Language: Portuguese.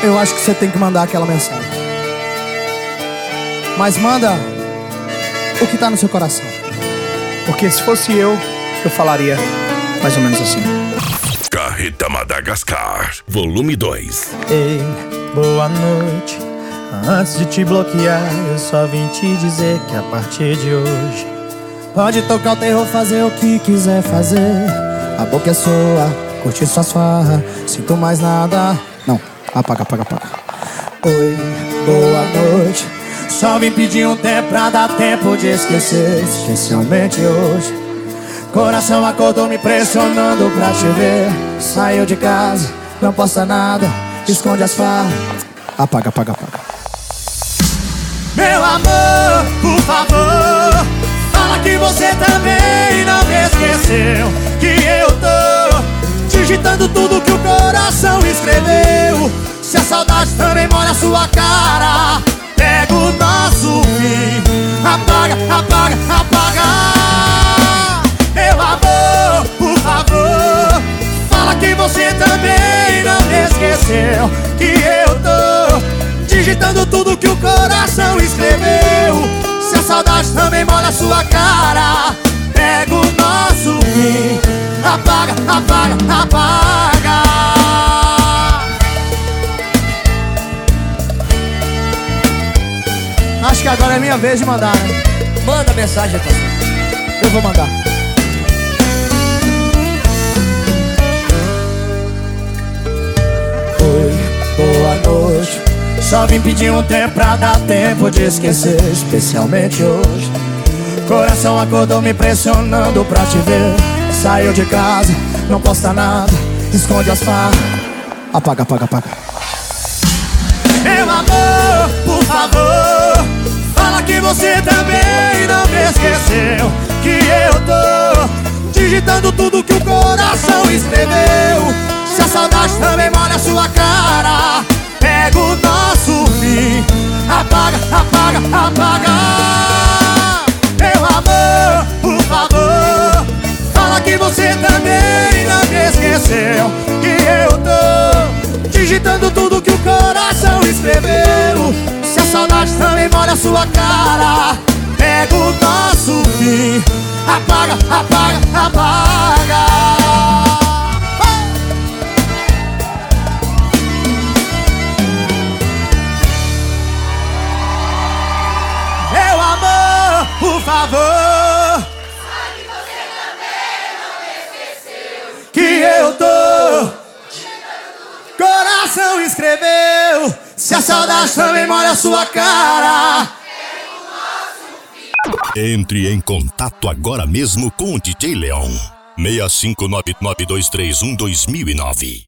eu acho que você tem que mandar aquela mensagem. Mas manda o que tá no seu coração. Porque se fosse eu falaria mais ou menos assim. Carreta Madagascar, volume 2. Ei, boa noite. Antes de te bloquear, eu só vim te dizer que a partir de hoje pode tocar o terror, fazer o que quiser fazer. A boca é sua, curtir suas farras. Sinto mais nada. Não, apaga. Oi, boa noite. Só vim pedir um tempo pra dar tempo de esquecer. Especialmente hoje. Coração acordou me pressionando pra te ver. Saiu de casa, não posta nada, esconde as farras. Apaga. Meu amor, por favor, fala que você também não me esqueceu. Que eu tô digitando tudo que o coração escreveu. Se a saudade também molha a sua cara, pega o nosso fim. Apaga. Meu amor, por favor, fala que você também não me esqueceu. Que eu tô digitando tudo que o coração escreveu. Se a saudade também molha a sua cara, pega o nosso fim. Apaga. Acho que agora é minha vez de mandar, né? Manda mensagem, parceiro. Eu vou mandar. Oi, boa noite. Só vim pedir um tempo pra dar tempo de esquecer. Especialmente hoje. Coração acordou me pressionando pra te ver. Saiu de casa, não posta nada, esconde as farras. Apaga. Meu amor, por favor, fala que você também não me esqueceu. Que eu tô digitando tudo que o coração escreveu. Se a saudade também molha a sua cara, pega o nosso fim. Apaga. Meu amor, por favor, fala que você também não me esqueceu. Que eu tô digitando tudo que o coração escreveu. Se a saudade também molha a sua cara, pega o nosso fim. Apaga. Meu amor, por favor, Sabe que você também não me esqueceu. que eu tô coração escreveu. Se a saudade também molha a sua cara. Entre em contato agora mesmo com o DJ Leão. 65992312009